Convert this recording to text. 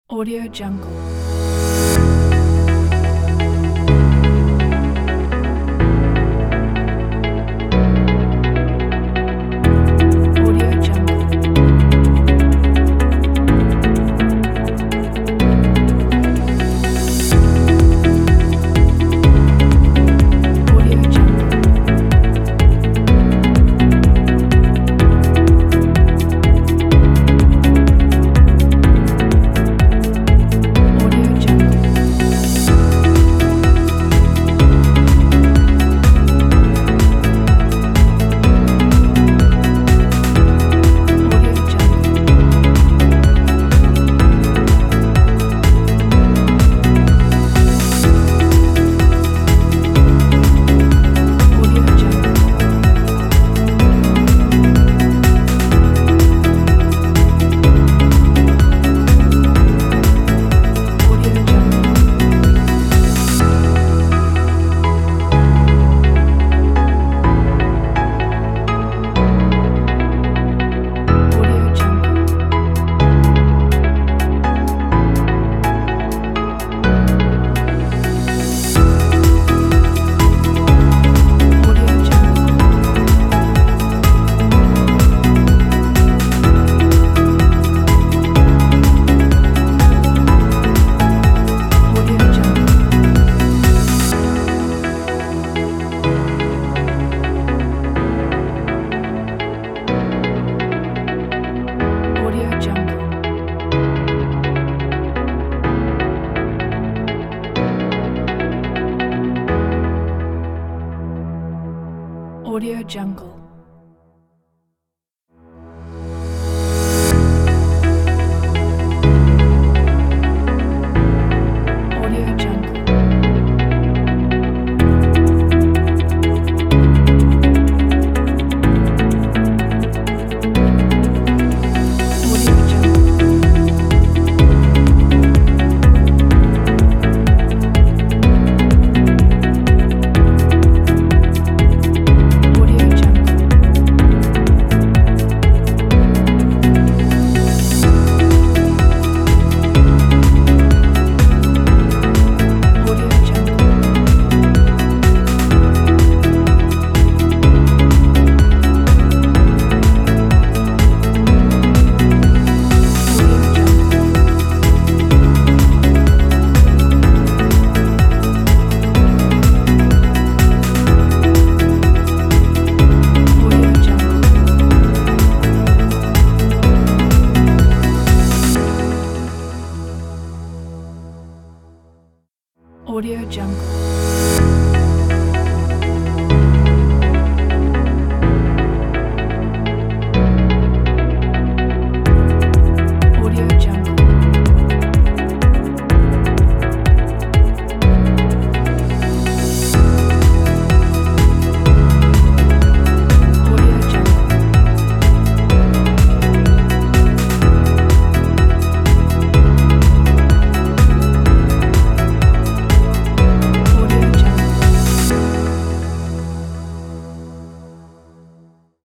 Audio Jungle. Audio Jungle. Audio Jungle. Audio Jungle. Audio Jungle. Audio Jungle. Audio Jungle. Audio Jungle. Audio Jungle. Audio Jungle. Audio Jungle. Audio Jungle. Audio Jungle. Audio Jungle. Audio Jungle. Audio Jungle. Audio Jungle. Audio Jungle. Audio Jungle.